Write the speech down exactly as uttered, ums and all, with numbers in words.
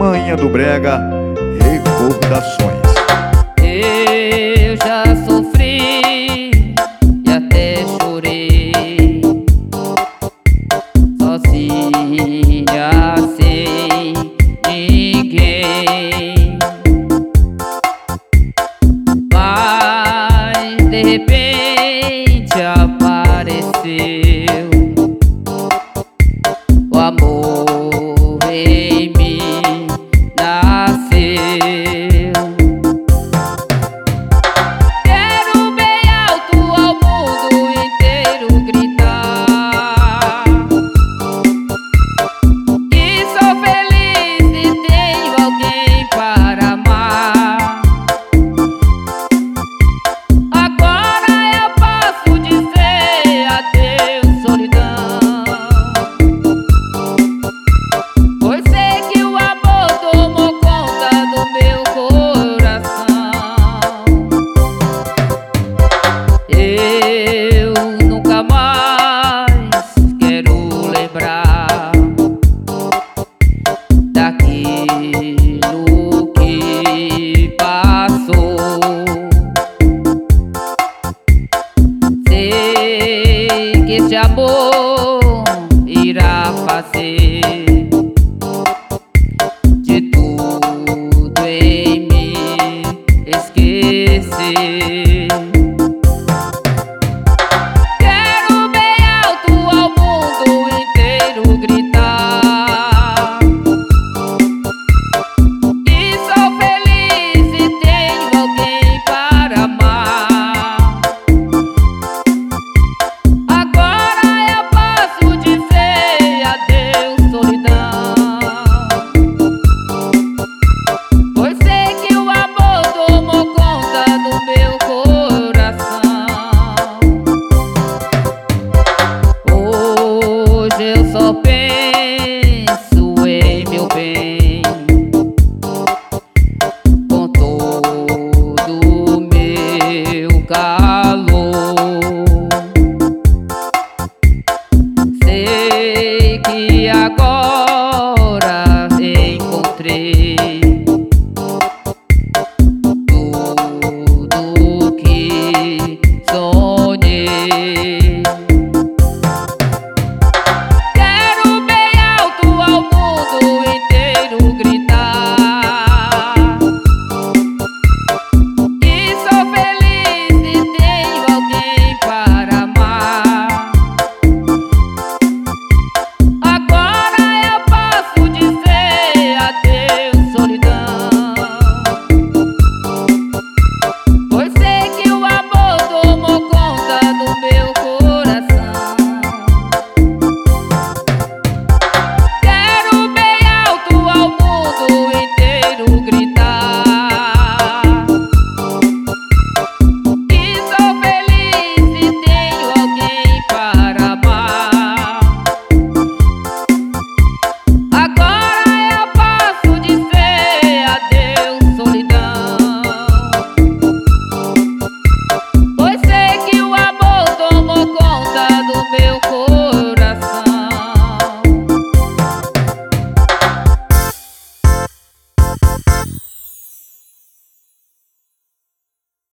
Rainha do Brega, Recordações. Eu já sofri e até chorei, sozinha sem ninguém. Mas de repente apareceu o amor em mim, nasceu. Quero bem alto ao mundo inteiro gritar que sou feliz e tenho alguém para amar. Agora eu posso dizer adeus, solidão, pois sei que o amor tomou conta do meu coração. Eu nunca mais quero lembrar daquilo que passou. Sei que esse amor irá fazer de tudo em me esquecer. Quero bem alto ao mundo inteiro gritar que sou feliz e tenho alguém para amar. Agora eu posso dizer adeus, solidão, pois sei que o amor tomou conta do meu coração. Hoje eu só penso em meu bem, com todo o meu calor. Sei que agora